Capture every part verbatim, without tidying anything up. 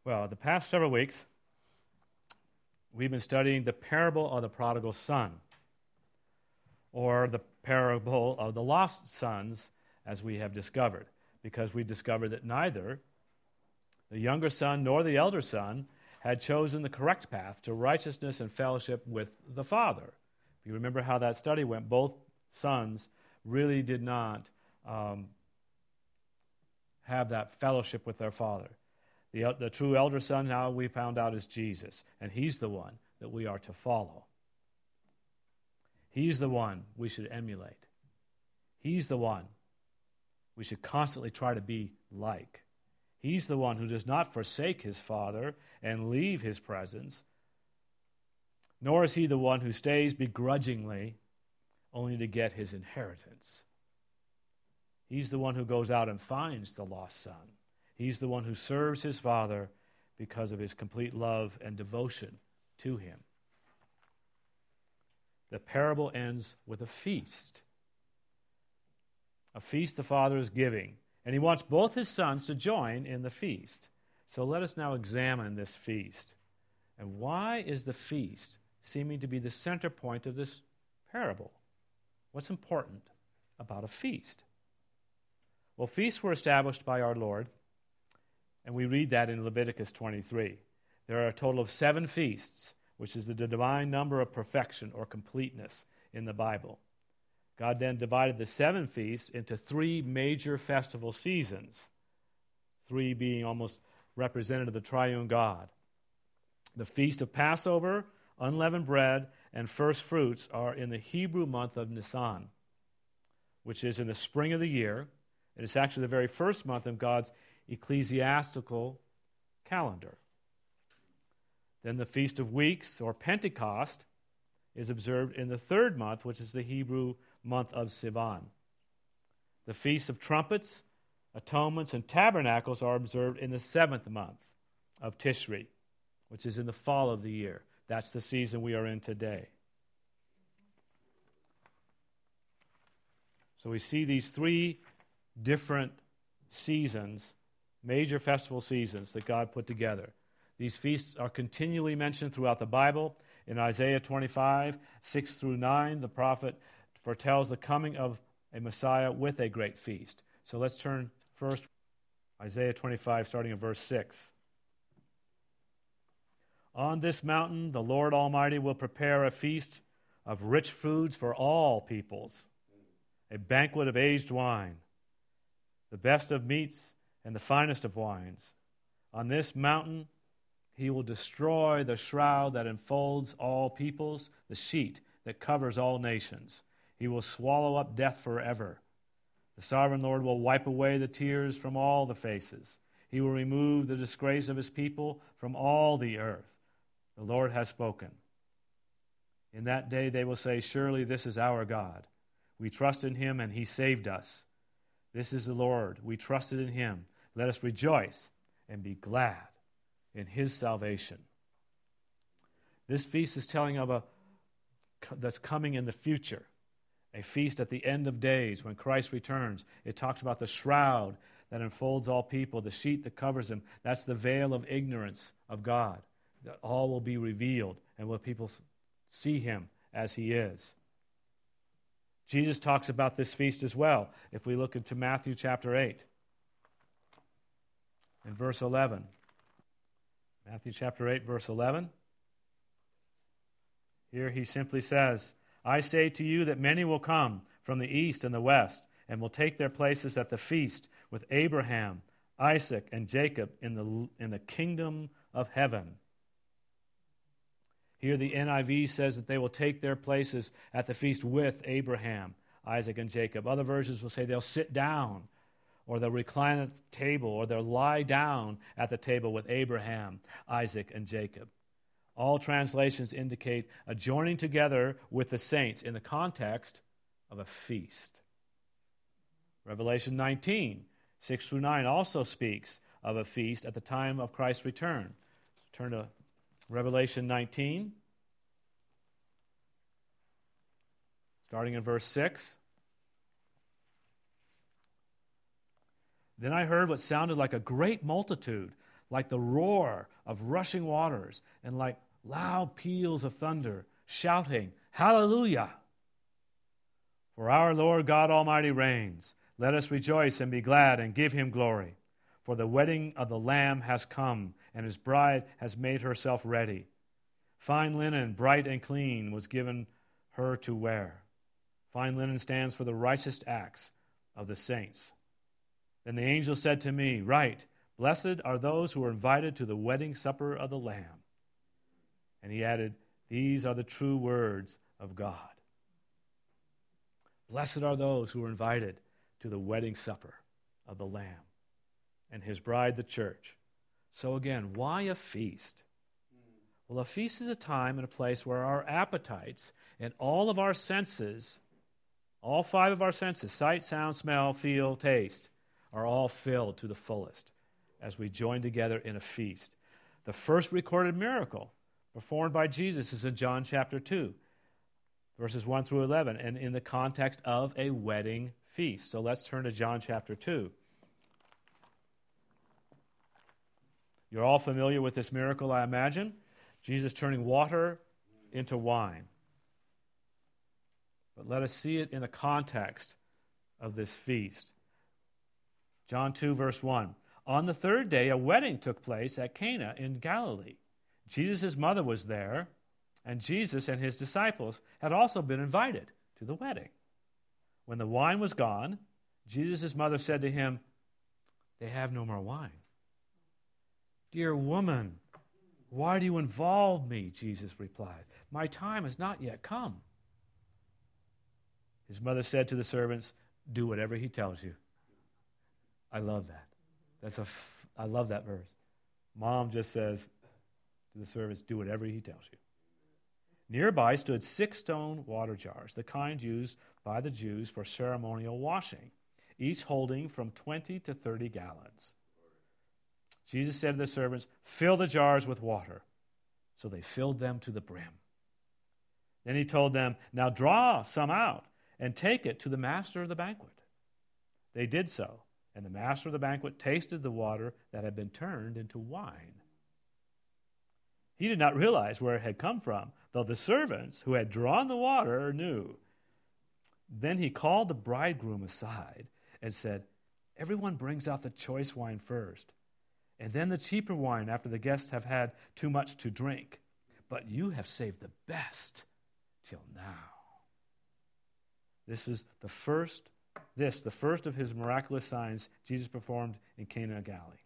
Well, the past several weeks, we've been studying the parable of the prodigal son, or the parable of the lost sons, as we have discovered, because we discovered that neither the younger son nor the elder son had chosen the correct path to righteousness and fellowship with the Father. If you remember how that study went, both sons really did not um, have that fellowship with their Father. The, the true elder son, now we found out, is Jesus, and he's the one that we are to follow. He's the one we should emulate. He's the one we should constantly try to be like. He's the one who does not forsake his Father and leave his presence, nor is he the one who stays begrudgingly only to get his inheritance. He's the one who goes out and finds the lost son. He's the one who serves his Father because of his complete love and devotion to him. The parable ends with a feast. A feast the Father is giving, and he wants both his sons to join in the feast. So let us now examine this feast. And why is the feast seeming to be the center point of this parable? What's important about a feast? Well, feasts were established by our Lord, and we read that in Leviticus twenty-three. There are a total of seven feasts, which is the divine number of perfection or completeness in the Bible. God then divided the seven feasts into three major festival seasons, three being almost representative of the triune God. The Feast of Passover, unleavened bread, and first fruits are in the Hebrew month of Nisan, which is in the spring of the year. It is actually the very first month of God's ecclesiastical calendar. Then the Feast of Weeks, or Pentecost, is observed in the third month, which is the Hebrew month of Sivan. The Feast of Trumpets, Atonements, and Tabernacles are observed in the seventh month of Tishri, which is in the fall of the year. That's the season we are in today. So we see these three different seasons, major festival seasons that God put together. These feasts are continually mentioned throughout the Bible. In Isaiah twenty-five, six through nine, the prophet foretells the coming of a Messiah with a great feast. So let's turn first Isaiah twenty-five, starting in verse six. On this mountain the Lord Almighty will prepare a feast of rich foods for all peoples, a banquet of aged wine, the best of meats and the finest of wines. On this mountain he will destroy the shroud that enfolds all peoples, the sheet that covers all nations. He will swallow up death forever. The sovereign Lord will wipe away the tears from all the faces. He will remove the disgrace of his people from all the earth. The Lord has spoken. In that day they will say, surely this is our God. We trust in him and he saved us. This is the Lord. We trusted in him. Let us rejoice and be glad in his salvation. This feast is telling of a that's coming in the future, a feast at the end of days when Christ returns. It talks about the shroud that enfolds all people, the sheet that covers them. That's the veil of ignorance of God. That all will be revealed, and will people see him as he is. Jesus talks about this feast as well. If we look into Matthew chapter eight, in verse eleven. Matthew chapter eight, verse eleven. Here he simply says, I say to you that many will come from the east and the west, and will take their places at the feast with Abraham, Isaac, and Jacob in the, in the kingdom of heaven. Here the N I V says that they will take their places at the feast with Abraham, Isaac, and Jacob. Other versions will say they'll sit down, or they'll recline at the table, or they'll lie down at the table with Abraham, Isaac, and Jacob. All translations indicate a joining together with the saints in the context of a feast. Revelation nineteen, six through nine also speaks of a feast at the time of Christ's return. Turn to Revelation nineteen, starting in verse six. Then I heard what sounded like a great multitude, like the roar of rushing waters and like loud peals of thunder, shouting, Hallelujah! For our Lord God Almighty reigns. Let us rejoice and be glad and give him glory. For the wedding of the Lamb has come, and his bride has made herself ready. Fine linen, bright and clean, was given her to wear. Fine linen stands for the righteous acts of the saints. Then the angel said to me, Write, blessed are those who are invited to the wedding supper of the Lamb. And he added, These are the true words of God. Blessed are those who are invited to the wedding supper of the Lamb and his bride, the church. So again, why a feast? Well, a feast is a time and a place where our appetites and all of our senses, all five of our senses, sight, sound, smell, feel, taste, are all filled to the fullest as we join together in a feast. The first recorded miracle performed by Jesus is in John chapter two, verses one through eleven, and in the context of a wedding feast. So let's turn to John chapter two. You're all familiar with this miracle, I imagine. Jesus turning water into wine. But let us see it in the context of this feast. John two, verse one. On the third day, a wedding took place at Cana in Galilee. Jesus' mother was there, and Jesus and his disciples had also been invited to the wedding. When the wine was gone, Jesus' mother said to him, They have no more wine. Dear woman, why do you involve me? Jesus replied. My time has not yet come. His mother said to the servants, Do whatever he tells you. I love that. That's a, f- I love that verse. Mom just says to the servants, Do whatever he tells you. Nearby stood six stone water jars, the kind used by the Jews for ceremonial washing, each holding from twenty to thirty gallons. Jesus said to the servants, Fill the jars with water. So they filled them to the brim. Then he told them, Now draw some out and take it to the master of the banquet. They did so, and the master of the banquet tasted the water that had been turned into wine. He did not realize where it had come from, though the servants who had drawn the water knew. Then he called the bridegroom aside and said, Everyone brings out the choice wine first, and then the cheaper wine after the guests have had too much to drink. But you have saved the best till now. This is the first, this, the first of his miraculous signs Jesus performed in Cana of Galilee.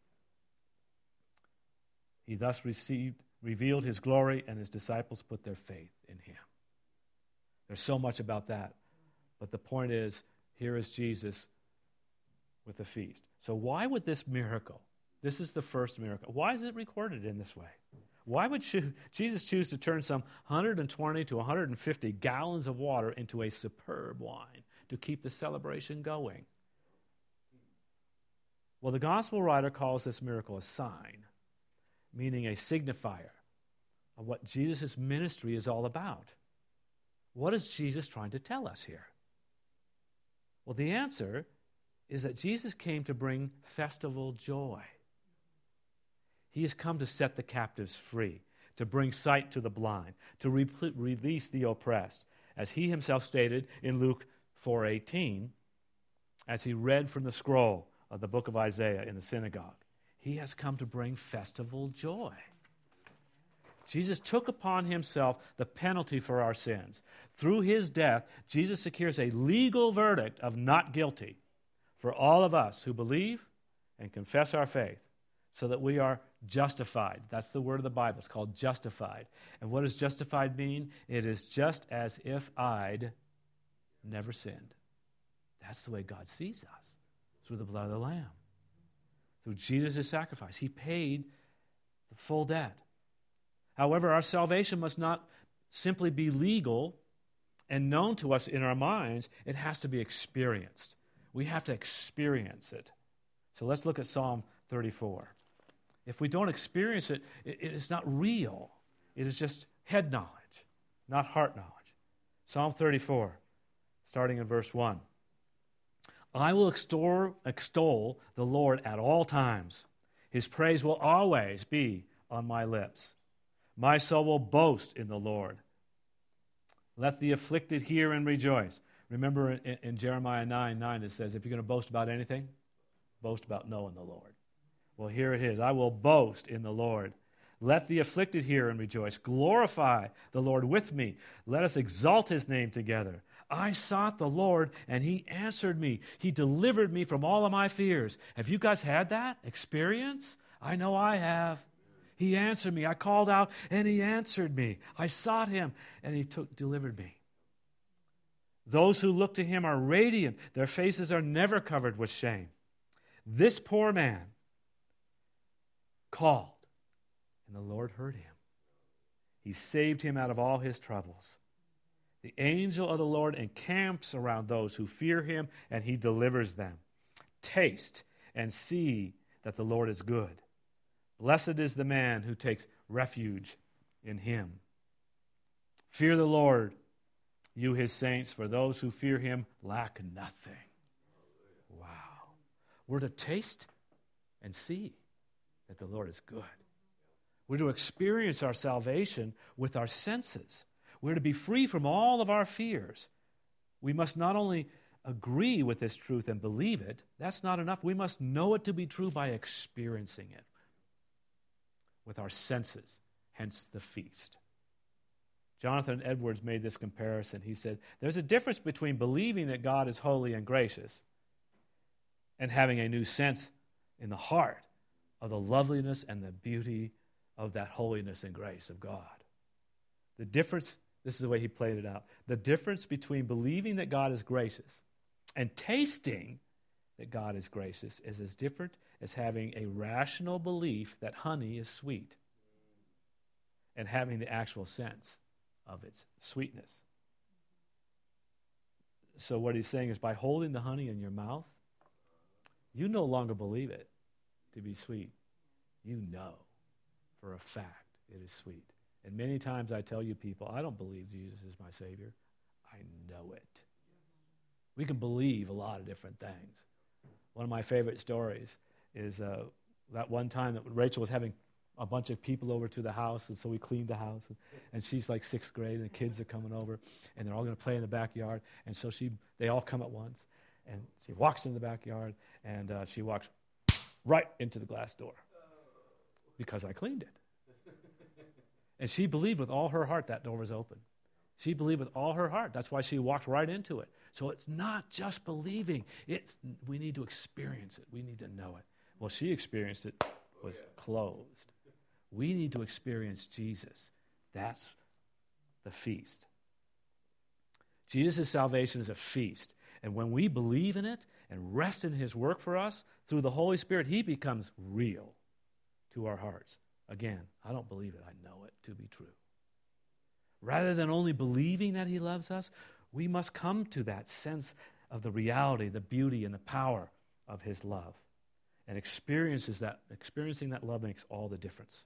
He thus received, revealed his glory, and his disciples put their faith in him. There's so much about that. But the point is, here is Jesus with the feast. So why would this miracle, this is the first miracle, why is it recorded in this way? Why would Jesus choose to turn some one hundred twenty to one hundred fifty gallons of water into a superb wine to keep the celebration going? Well, the gospel writer calls this miracle a sign, meaning a signifier of what Jesus' ministry is all about. What is Jesus trying to tell us here? Well, the answer is that Jesus came to bring festival joy. He has come to set the captives free, to bring sight to the blind, to re- release the oppressed, as he himself stated in Luke four eighteen, as he read from the scroll of the book of Isaiah in the synagogue. He has come to bring festival joy. Jesus took upon himself the penalty for our sins. Through his death, Jesus secures a legal verdict of not guilty for all of us who believe and confess our faith, so that we are justified. That's the word of the Bible. It's called justified. And what does justified mean? It is just as if I'd never sinned. That's the way God sees us, through the blood of the Lamb. Through Jesus' sacrifice, he paid the full debt. However, our salvation must not simply be legal and known to us in our minds. It has to be experienced. We have to experience it. So let's look at Psalm thirty-four. If we don't experience it, it, it is not real. It is just head knowledge, not heart knowledge. Psalm thirty-four, starting in verse one. I will extol, extol the Lord at all times. His praise will always be on my lips. My soul will boast in the Lord. Let the afflicted hear and rejoice. Remember in, in Jeremiah nine nine, it says, if you're going to boast about anything, boast about knowing the Lord. Well, here it is. I will boast in the Lord. Let the afflicted hear and rejoice. Glorify the Lord with me. Let us exalt his name together. I sought the Lord, and he answered me. He delivered me from all of my fears. Have you guys had that experience? I know I have. He answered me. I called out, and he answered me. I sought him, and he took delivered me. Those who look to him are radiant. Their faces are never covered with shame. This poor man called, and the Lord heard him. He saved him out of all his troubles. The angel of the Lord encamps around those who fear him, and he delivers them. Taste and see that the Lord is good. Blessed is the man who takes refuge in him. Fear the Lord, you his saints, for those who fear him lack nothing. Wow. We're to taste and see that the Lord is good. We're to experience our salvation with our senses. We're to be free from all of our fears. We must not only agree with this truth and believe it, that's not enough. We must know it to be true by experiencing it with our senses, hence the feast. Jonathan Edwards made this comparison. He said, there's a difference between believing that God is holy and gracious and having a new sense in the heart of the loveliness and the beauty of that holiness and grace of God. The difference, this is the way he played it out, the difference between believing that God is gracious and tasting that God is gracious is as different as having a rational belief that honey is sweet and having the actual sense of its sweetness. So what he's saying is by holding the honey in your mouth, you no longer believe it to be sweet. You know for a fact it is sweet. And many times I tell you people, I don't believe Jesus is my Savior. I know it. We can believe a lot of different things. One of my favorite stories is uh, that one time that Rachel was having a bunch of people over to the house, and so we cleaned the house, and, and she's like sixth grade, and the kids are coming over, and they're all going to play in the backyard, and so she, they all come at once, and she walks in the backyard, and uh, she walks right into the glass door because I cleaned it. And she believed with all her heart that door was open. She believed with all her heart. That's why she walked right into it. So it's not just believing. It's, we need to experience it. We need to know it. Well, she experienced it, was closed. We need to experience Jesus. That's the feast. Jesus' salvation is a feast. And when we believe in it and rest in his work for us, through the Holy Spirit, he becomes real to our hearts. Again, I don't believe it. I know it to be true. Rather than only believing that he loves us, we must come to that sense of the reality, the beauty, and the power of his love. And experiences that, experiencing that love makes all the difference.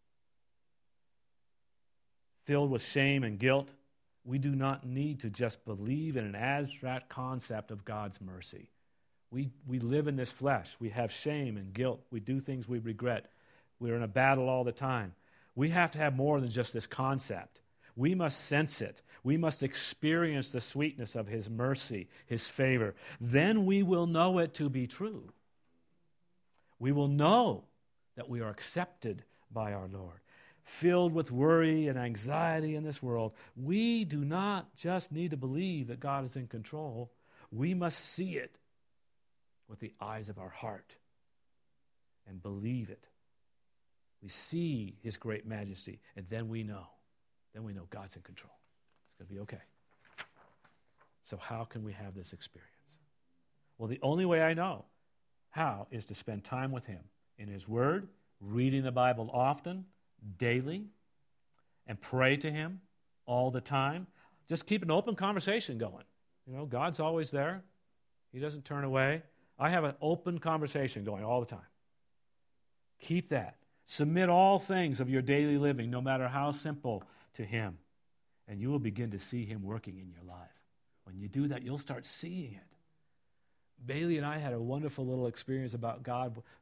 Filled with shame and guilt, we do not need to just believe in an abstract concept of God's mercy. We, we live in this flesh. We have shame and guilt. We do things we regret. We're in a battle all the time. We have to have more than just this concept. We must sense it. We must experience the sweetness of his mercy, his favor. Then we will know it to be true. We will know that we are accepted by our Lord. Filled with worry and anxiety in this world, we do not just need to believe that God is in control. We must see it with the eyes of our heart and believe it. We see his great majesty, and then we know. Then we know God's in control. It's going to be okay. So how can we have this experience? Well, the only way I know how is to spend time with him in his word, reading the Bible often, daily, and pray to him all the time. Just keep an open conversation going. You know, God's always there. He doesn't turn away. I have an open conversation going all the time. Keep that. Submit all things of your daily living, no matter how simple, to him, and you will begin to see him working in your life. When you do that, you'll start seeing it. Bailey and I had a wonderful little experience about God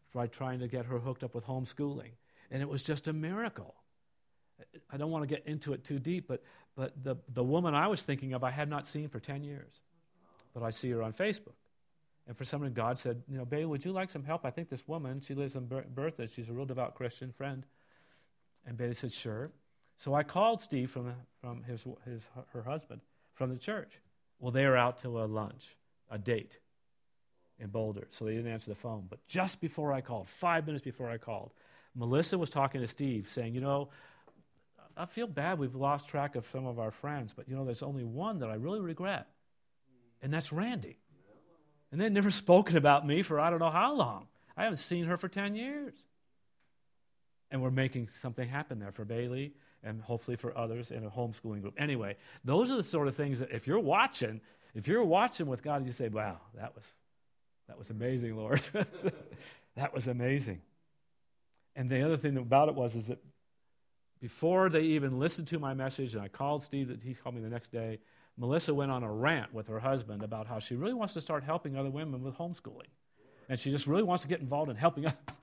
tried trying to get her hooked up with homeschooling. And it was just a miracle. I don't want to get into it too deep, but, but the, the woman I was thinking of, I had not seen for ten years. But I see her on Facebook. And for some reason, God said, you know, Bailey, would you like some help? I think this woman, she lives in Ber- Bertha. She's a real devout Christian friend. And Bailey said, sure. So I called Steve from, the, from his, his her husband from the church. Well, they were out to a lunch, a date in Boulder, so they didn't answer the phone. But just before I called, five minutes before I called, Melissa was talking to Steve, saying, you know, I feel bad we've lost track of some of our friends, but, you know, there's only one that I really regret, and that's Randy. And they'd never spoken about me for I don't know how long. I haven't seen her for ten years. And we're making something happen there for Bailey and hopefully for others in a homeschooling group. Anyway, those are the sort of things that if you're watching, if you're watching with God, you say, wow, that was that was amazing, Lord. That was amazing. And the other thing about it was is that before they even listened to my message, and I called Steve, that he called me the next day, Melissa went on a rant with her husband about how she really wants to start helping other women with homeschooling. And she just really wants to get involved in helping other people.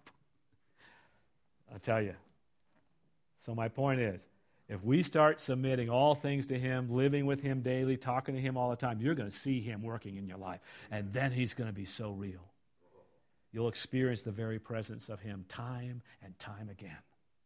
I tell you. So my point is, if we start submitting all things to Him, living with Him daily, talking to Him all the time, you're going to see Him working in your life. And then He's going to be so real. You'll experience the very presence of Him time and time again.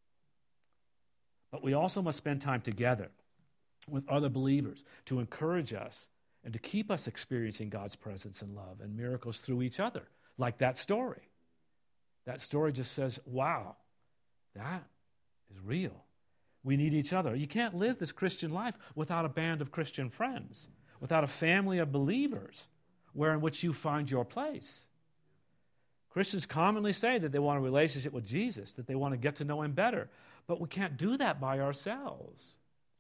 But we also must spend time together with other believers to encourage us and to keep us experiencing God's presence and love and miracles through each other, like that story. That story just says, wow, that is real. We need each other. You can't live this Christian life without a band of Christian friends, without a family of believers where in which you find your place. Christians commonly say that they want a relationship with Jesus, that they want to get to know Him better, but we can't do that by ourselves.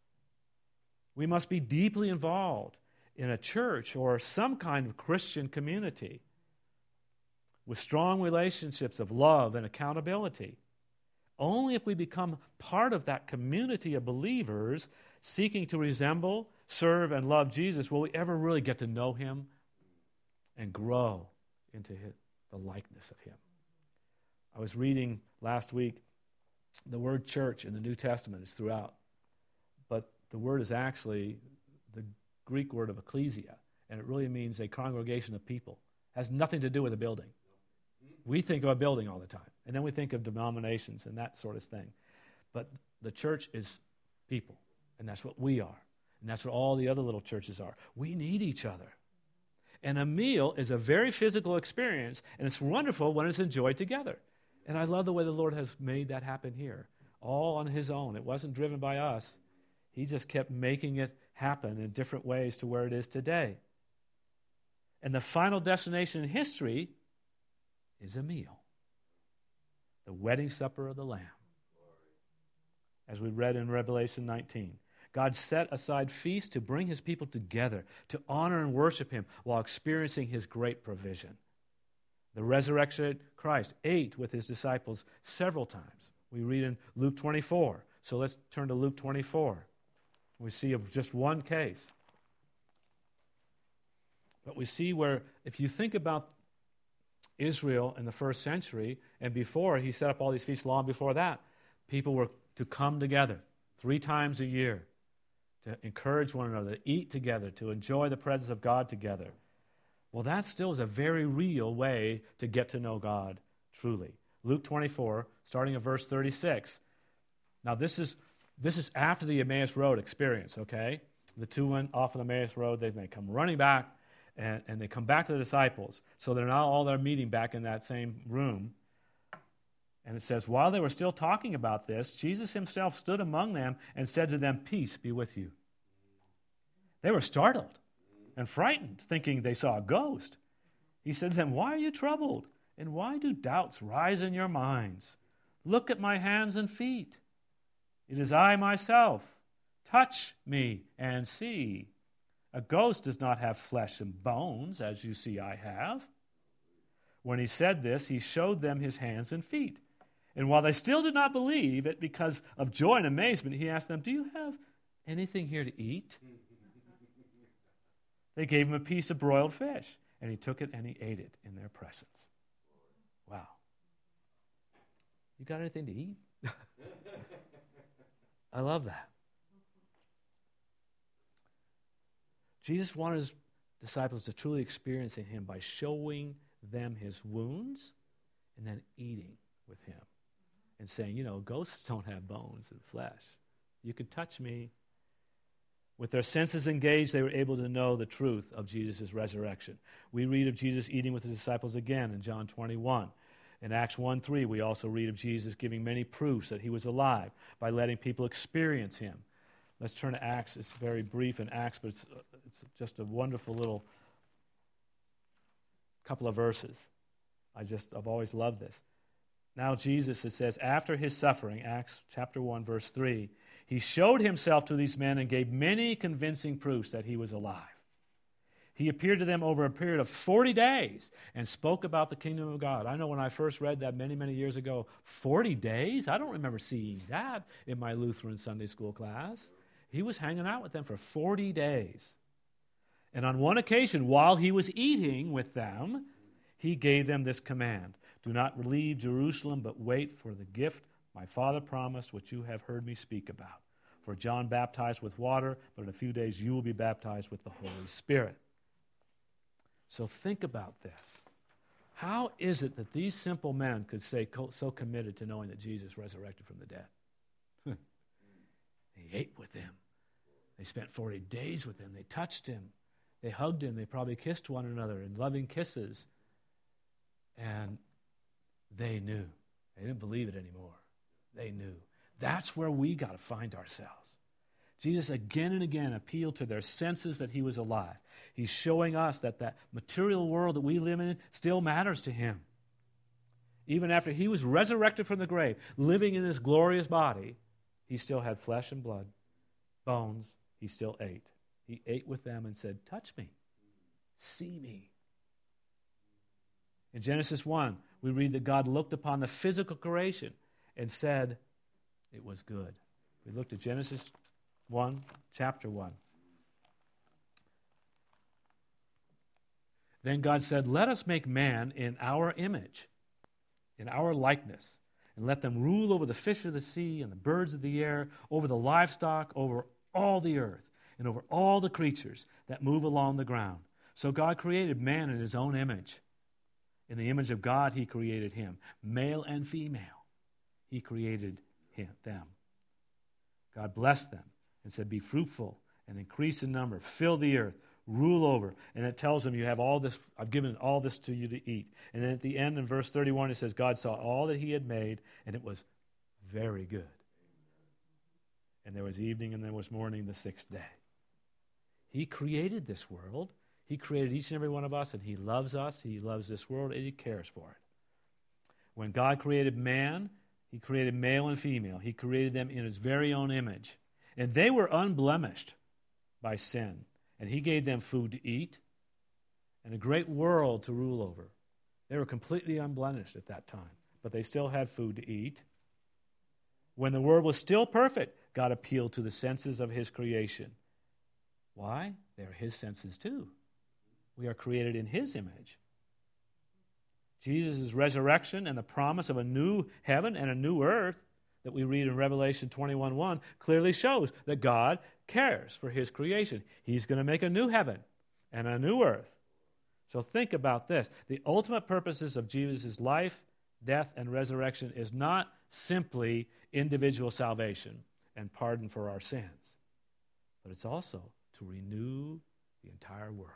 We must be deeply involved in a church or some kind of Christian community with strong relationships of love and accountability. Only if we become part of that community of believers seeking to resemble, serve, and love Jesus will we ever really get to know Him and grow into his, the likeness of Him. I was reading last week, the word church in the New Testament is throughout, but the word is actually the Greek word of ecclesia, and it really means a congregation of people. It has nothing to do with a building. We think of a building all the time, and then we think of denominations and that sort of thing. But the church is people, and that's what we are, and that's what all the other little churches are. We need each other. And a meal is a very physical experience, and it's wonderful when it's enjoyed together. And I love the way the Lord has made that happen here, all on His own. It wasn't driven by us. He just kept making it happen in different ways to where it is today. And the final destination in history is a meal, the wedding supper of the Lamb. As we read in Revelation nineteen, God set aside feasts to bring His people together, to honor and worship Him while experiencing His great provision. The resurrected Christ ate with His disciples several times. We read in Luke twenty-four. So let's turn to Luke twenty-four. We see of just one case. But we see where, if you think about Israel in the first century, and before, He set up all these feasts long before that, people were to come together three times a year to encourage one another, to eat together, to enjoy the presence of God together. Well, that still is a very real way to get to know God truly. Luke twenty-four, starting at verse thirty-six. Now, this is this is after the Emmaus Road experience, okay? The two went off on the Emmaus Road. They, they come running back, and, and they come back to the disciples. So they're now all there meeting back in that same room. And it says, while they were still talking about this, Jesus Himself stood among them and said to them, "Peace be with you." They were startled and frightened, thinking they saw a ghost. He said to them, "Why are you troubled? And why do doubts rise in your minds? Look at my hands and feet. It is I myself. Touch me and see. A ghost does not have flesh and bones, as you see I have." When He said this, He showed them His hands and feet. And while they still did not believe it because of joy and amazement, He asked them, "Do you have anything here to eat?" They gave Him a piece of broiled fish, and He took it and He ate it in their presence. Wow. You got anything to eat? I love that. Jesus wanted his disciples to truly experience him by showing them his wounds and then eating with him and saying, you know, ghosts don't have bones and flesh. You can touch me. With their senses engaged, they were able to know the truth of Jesus' resurrection. We read of Jesus eating with his disciples again in John twenty-one. In Acts one three, we also read of Jesus giving many proofs that he was alive by letting people experience him. Let's turn to Acts. It's very brief in Acts, but it's, it's just a wonderful little couple of verses. I just, I've always loved this. Now Jesus, it says, after his suffering, Acts chapter one, verse three, he showed himself to these men and gave many convincing proofs that he was alive. He appeared to them over a period of forty days and spoke about the kingdom of God. I know when I first read that many, many years ago, forty days? I don't remember seeing that in my Lutheran Sunday school class. He was hanging out with them for forty days. And on one occasion, while he was eating with them, he gave them this command: do not leave Jerusalem, but wait for the gift my Father promised, which you have heard me speak about. For John baptized with water, but in a few days you will be baptized with the Holy Spirit. So think about this. How is it that these simple men could stay so committed to knowing that Jesus resurrected from the dead? They ate with him. They spent forty days with him. They touched him. They hugged him. They probably kissed one another in loving kisses. And they knew. They didn't believe it anymore. They knew. That's where we got to find ourselves. Jesus again and again appealed to their senses that he was alive. He's showing us that that material world that we live in still matters to him. Even after he was resurrected from the grave, living in this glorious body, he still had flesh and blood, bones. He still ate. He ate with them and said, touch me, see me. In Genesis one, we read that God looked upon the physical creation and said it was good. We looked at Genesis one, chapter one. Then God said, let us make man in our image, in our likeness, and let them rule over the fish of the sea and the birds of the air, over the livestock, over all the earth, and over all the creatures that move along the ground. So God created man in his own image. In the image of God, he created him. Male and female, he created him, them. God blessed them and said, be fruitful and increase in number. Fill the earth, rule over. And it tells them, you have all this, I've given all this to you to eat. And then at the end in verse thirty-one, it says, God saw all that he had made, and it was very good. And there was evening and there was morning the sixth day. He created this world. He created each and every one of us, and he loves us. He loves this world, and he cares for it. When God created man, he created male and female. He created them in his very own image. And they were unblemished by sin. And he gave them food to eat and a great world to rule over. They were completely unblemished at that time, but they still had food to eat. When the world was still perfect, God appealed to the senses of his creation. Why? They are his senses too. We are created in his image. Jesus' resurrection and the promise of a new heaven and a new earth that we read in Revelation twenty-one one clearly shows that God cares for his creation. He's going to make a new heaven and a new earth. So think about this. The ultimate purposes of Jesus' life, death, and resurrection is not simply individual salvation and pardon for our sins, but it's also to renew the entire world.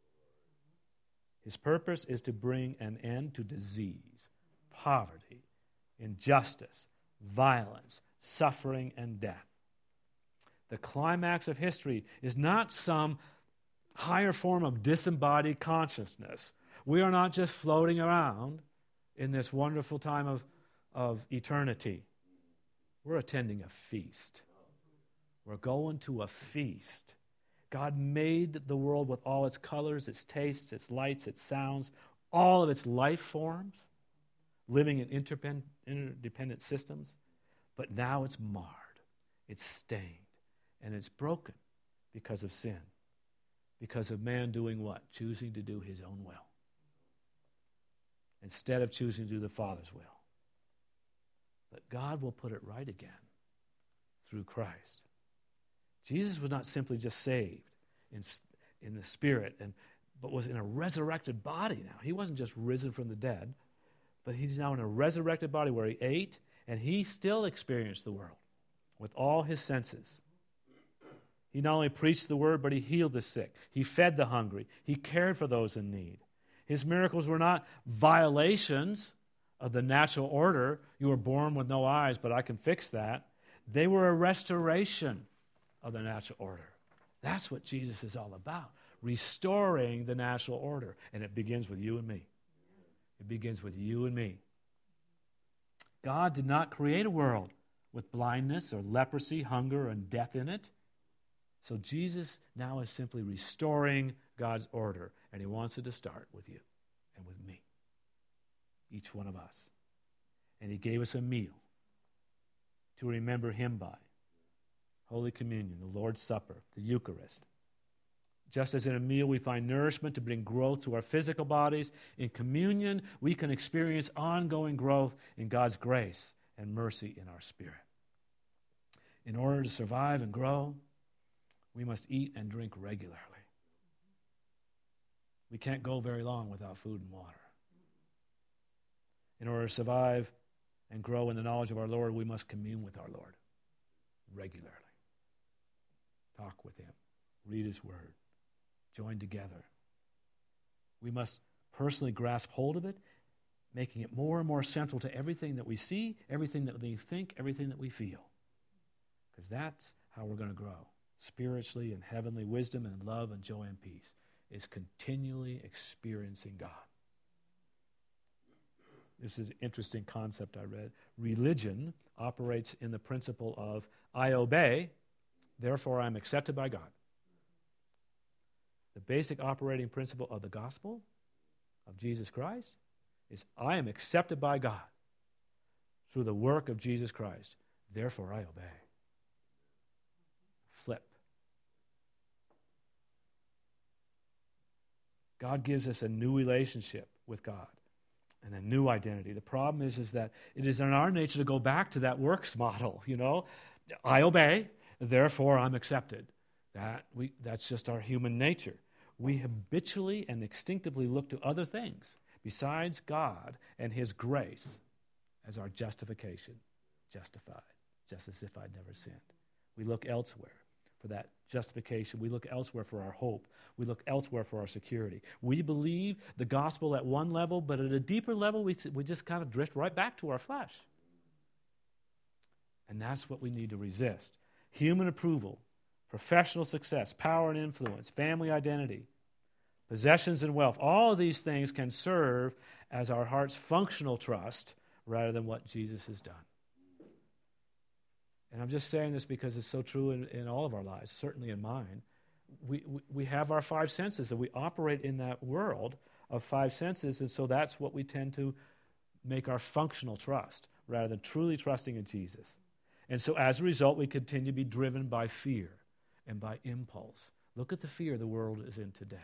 His purpose is to bring an end to disease, poverty, injustice, violence, suffering, and death. The climax of history is not some higher form of disembodied consciousness. We are not just floating around in this wonderful time of, of eternity. We're attending a feast. We're going to a feast. God made the world with all its colors, its tastes, its lights, its sounds, all of its life forms, living in interdependent, interdependent systems. But now it's marred, it's stained, and it's broken because of sin, because of man doing what? Choosing to do his own will instead of choosing to do the Father's will. but God will put it right again through Christ. Jesus was not simply just saved in, in the spirit, and but was in a resurrected body now. He wasn't just risen from the dead, but he's now in a resurrected body where he ate, and he still experienced the world with all his senses. He not only preached the word, but he healed the sick. He fed the hungry. He cared for those in need. His miracles were not violations of the natural order. You were born with no eyes, but I can fix that. They were a restoration of the natural order. That's what Jesus is all about, restoring the natural order. And it begins with you and me. It begins with you and me. God did not create a world with blindness or leprosy, hunger, and death in it. So Jesus now is simply restoring God's order, and he wants it to start with you and with me, each one of us. And he gave us a meal to remember him by. Holy Communion, the Lord's Supper, the Eucharist. Just as in a meal we find nourishment to bring growth to our physical bodies, in communion we can experience ongoing growth in God's grace and mercy in our spirit. In order to survive and grow, we must eat and drink regularly. We can't go very long without food and water. In order to survive and grow in the knowledge of our Lord, we must commune with our Lord regularly. Talk with him. Read his word. Join together. We must personally grasp hold of it, making it more and more central to everything that we see, everything that we think, everything that we feel. Because that's how we're going to grow. Spiritually and heavenly wisdom and love and joy and peace is continually experiencing God. This is an interesting concept I read. Religion operates in the principle of, I obey, therefore I'm accepted by God. The basic operating principle of the gospel of Jesus Christ is, I am accepted by God through the work of Jesus Christ, therefore I obey. Flip. God gives us a new relationship with God and a new identity. The problem is, is that it is in our nature to go back to that works model, you know. I obey, therefore I'm accepted. That we that's just our human nature. We habitually and instinctively look to other things besides God and his grace as our justification. Justified, just as if I'd never sinned. We look elsewhere for that justification. We look elsewhere for our hope. We look elsewhere for our security. We believe the gospel at one level, but at a deeper level, we, we just kind of drift right back to our flesh. And that's what we need to resist. Human approval, professional success, power and influence, family identity, possessions and wealth, all of these things can serve as our heart's functional trust rather than what Jesus has done. And I'm just saying this because it's so true in, in all of our lives, certainly in mine. We, we we have our five senses, and we operate in that world of five senses, and so that's what we tend to make our functional trust rather than truly trusting in Jesus. And so as a result, we continue to be driven by fear and by impulse. Look at the fear the world is in today.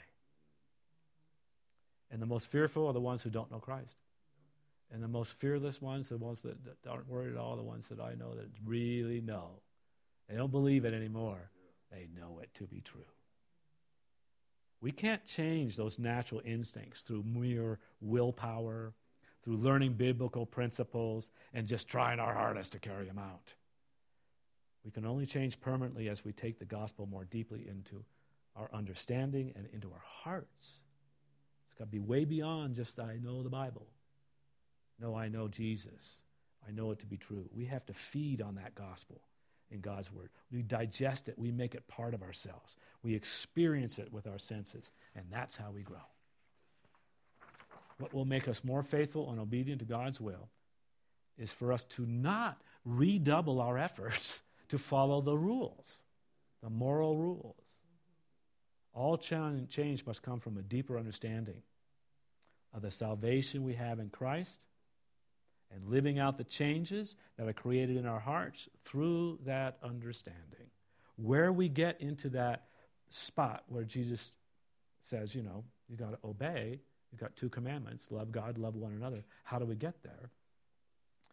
And the most fearful are the ones who don't know Christ. And the most fearless ones, the ones that, that aren't worried at all, the ones that I know that really know. They don't believe it anymore. They know it to be true. We can't change those natural instincts through mere willpower, through learning biblical principles, and just trying our hardest to carry them out. We can only change permanently as we take the gospel more deeply into our understanding and into our hearts. It's got to be way beyond just, I know the Bible. No, I know Jesus. I know it to be true. We have to feed on that gospel in God's word. We digest it. We make it part of ourselves. We experience it with our senses, and that's how we grow. What will make us more faithful and obedient to God's will is for us to not redouble our efforts to follow the rules, the moral rules. All change must come from a deeper understanding of the salvation we have in Christ and living out the changes that are created in our hearts through that understanding. Where we get into that spot where Jesus says, you know, you got to obey, you've got two commandments, love God, love one another. How do we get there?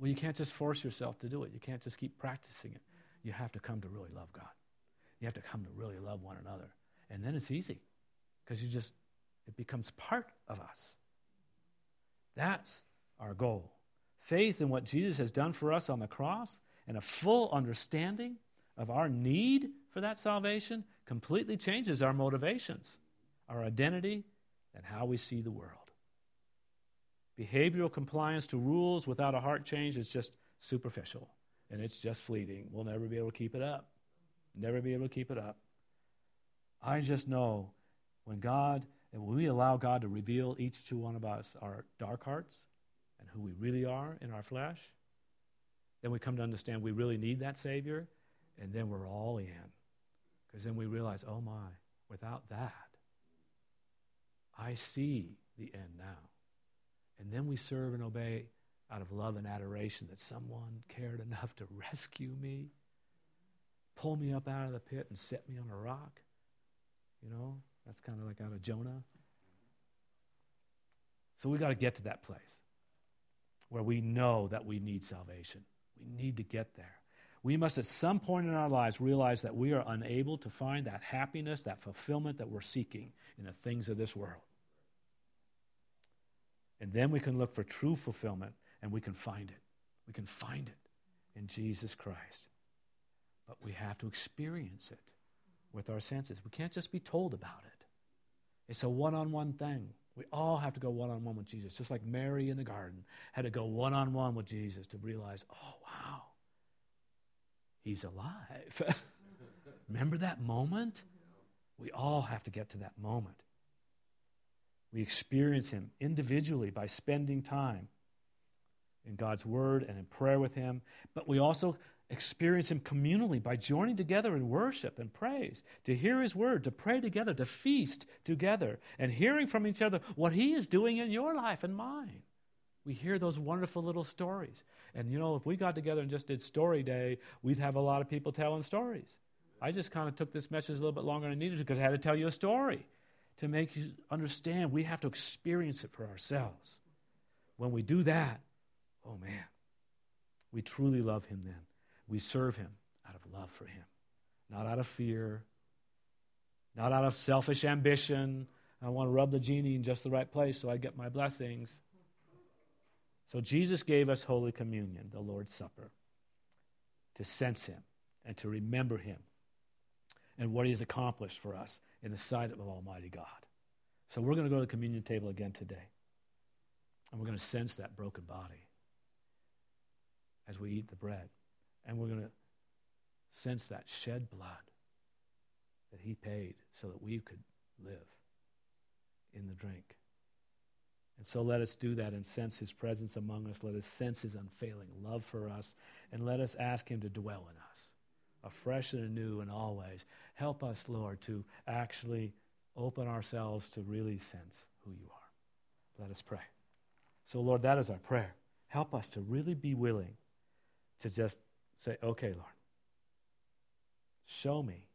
Well, you can't just force yourself to do it. You can't just keep practicing it. You have to come to really love God. You have to come to really love one another. And then it's easy because you just, it becomes part of us. That's our goal. Faith in what Jesus has done for us on the cross and a full understanding of our need for that salvation completely changes our motivations, our identity, and how we see the world. Behavioral compliance to rules without a heart change is just superficial, and it's just fleeting. We'll never be able to keep it up. Never be able to keep it up. I just know when God, and when we allow God to reveal each to one of us our dark hearts and who we really are in our flesh, then we come to understand we really need that Savior, and then we're all in. Because then we realize, oh my, without that, I see the end now. And then we serve and obey out of love and adoration that someone cared enough to rescue me, pull me up out of the pit and set me on a rock. You know, that's kind of like out of Jonah. So we got to get to that place where we know that we need salvation. We need to get there. We must at some point in our lives realize that we are unable to find that happiness, that fulfillment that we're seeking in the things of this world. And then we can look for true fulfillment, and we can find it. We can find it in Jesus Christ. But we have to experience it with our senses. We can't just be told about it. It's a one-on-one thing. We all have to go one-on-one with Jesus, just like Mary in the garden had to go one-on-one with Jesus to realize, oh, wow, he's alive. Remember that moment? We all have to get to that moment. We experience him individually by spending time in God's word and in prayer with him, but we also experience him communally by joining together in worship and praise, to hear his word, to pray together, to feast together, and hearing from each other what he is doing in your life and mine. We hear those wonderful little stories. And you know, if we got together and just did story day, we'd have a lot of people telling stories. I just kind of took this message a little bit longer than I needed to because I had to tell you a story to make you understand we have to experience it for ourselves. When we do that, oh man, we truly love him then. We serve him out of love for him, not out of fear, not out of selfish ambition. I want to rub the genie in just the right place so I get my blessings. So Jesus gave us Holy Communion, the Lord's Supper, to sense him and to remember him and what he has accomplished for us in the sight of Almighty God. So we're going to go to the communion table again today, and we're going to sense that broken body as we eat the bread. And we're going to sense that shed blood that he paid so that we could live in the drink. And so let us do that and sense his presence among us. Let us sense his unfailing love for us. And let us ask him to dwell in us, afresh and anew and always. Help us, Lord, to actually open ourselves to really sense who you are. Let us pray. So, Lord, that is our prayer. Help us to really be willing to just say, okay, Lord, show me.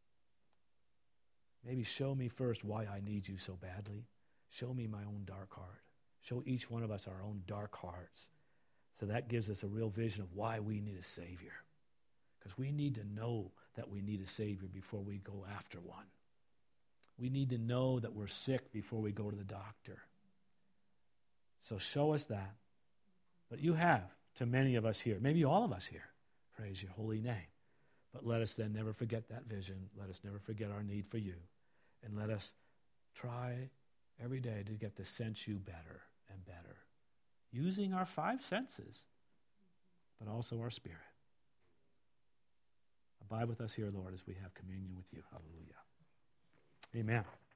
Maybe show me first why I need you so badly. Show me my own dark heart. Show each one of us our own dark hearts. So that gives us a real vision of why we need a Savior. Because we need to know that we need a Savior before we go after one. We need to know that we're sick before we go to the doctor. So show us that. But you have to many of us here, maybe all of us here. Praise your holy name. But let us then never forget that vision. Let us never forget our need for you. And let us try every day to get to sense you better and better, using our five senses, but also our spirit. Abide with us here, Lord, as we have communion with you. Hallelujah. Amen.